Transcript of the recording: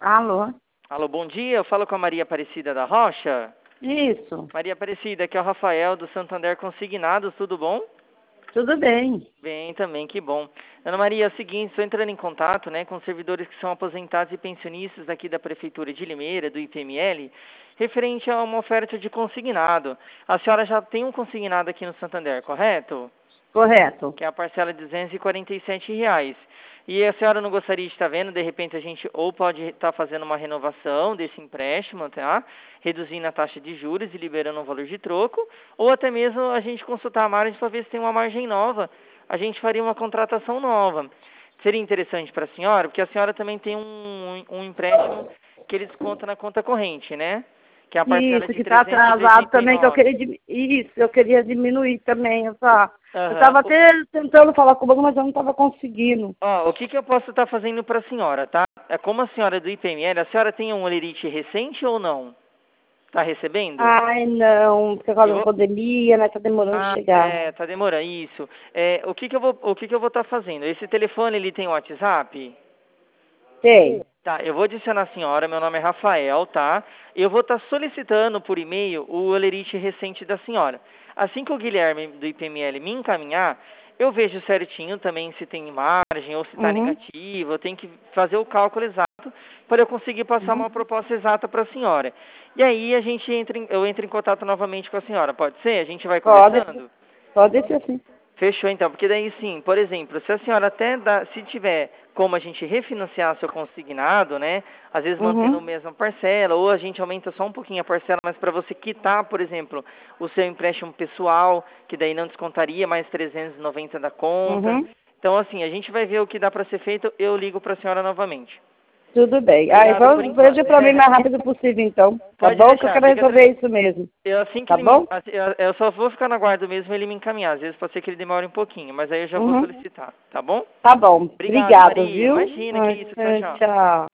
Alô? Alô, bom dia. Eu falo com a Maria Aparecida da Rocha. Isso, Maria Aparecida, aqui é o Rafael do Santander Consignados, tudo bom? tudo bem. Bem também, que bom. Ana Maria, é o seguinte, estou entrando em contato, com servidores que são aposentados e pensionistas aqui da Prefeitura de Limeira, do IPML, referente a uma oferta de consignado. A senhora já tem um consignado aqui no Santander, correto? Correto. Que é a parcela de R$ 247. E a senhora não gostaria de estar vendo, de repente a gente ou pode estar fazendo uma renovação desse empréstimo, tá? Reduzindo a taxa de juros e liberando um valor de troco, ou até mesmo a gente consultar a margem para ver se tem uma margem nova. A gente faria uma contratação nova. Seria interessante para a senhora, porque a senhora também tem um empréstimo que eles contam na conta corrente, né? Que é a parcela Isso, de que está R$ atrasado também, que eu 389. queria isso, eu queria diminuir também. Eu Aham. estava até tentando falar com o banco, mas eu não estava conseguindo. Ó, o que eu posso estar fazendo para a senhora, tá? É como a senhora é do IPML, a senhora tem um olerite recente ou não? Tá recebendo? Ai, não, por causa Eu da vou... pandemia, né? Tá demorando de Ah, chegar. tá demorando, isso. O que eu vou estar fazendo? Esse telefone, ele tem WhatsApp? Sei. Tá, eu vou adicionar a senhora, meu nome é Rafael, tá? Eu vou estar solicitando por e-mail o olerite recente da senhora. Assim que o Guilherme do IPML me encaminhar, eu vejo certinho também se tem margem ou se está Uhum, negativo. Eu tenho que fazer o cálculo exato para eu conseguir passar uhum. uma proposta exata para a senhora. E aí eu entro em contato novamente com a senhora, pode ser? A gente vai Pode, conversando? pode ser assim. Fechou então, porque daí sim, por exemplo, se a senhora se tiver como a gente refinanciar seu consignado, né, às vezes mantendo a Uhum, mesma parcela, ou a gente aumenta só um pouquinho a parcela, mas para você quitar, por exemplo, o seu empréstimo pessoal, que daí não descontaria mais 390 da conta. uhum. Então assim, a gente vai ver o que dá para ser feito, eu ligo para a senhora novamente. Tudo bem. Aí, Obrigado por veja enquanto. para mim o mais rápido possível, então. Tá Pode bom? Que eu deixar, quero fica resolver tranquilo. isso mesmo. Eu, assim que Tá ele me. bom? Eu só vou ficar na guarda mesmo ele me encaminhar. Às vezes pode ser que ele demore um pouquinho, mas aí eu já vou Uhum. solicitar, tá bom? Tá bom. Obrigado, Obrigado, Maria. viu? Imagina, que isso. Tchau, tchau. Tchau.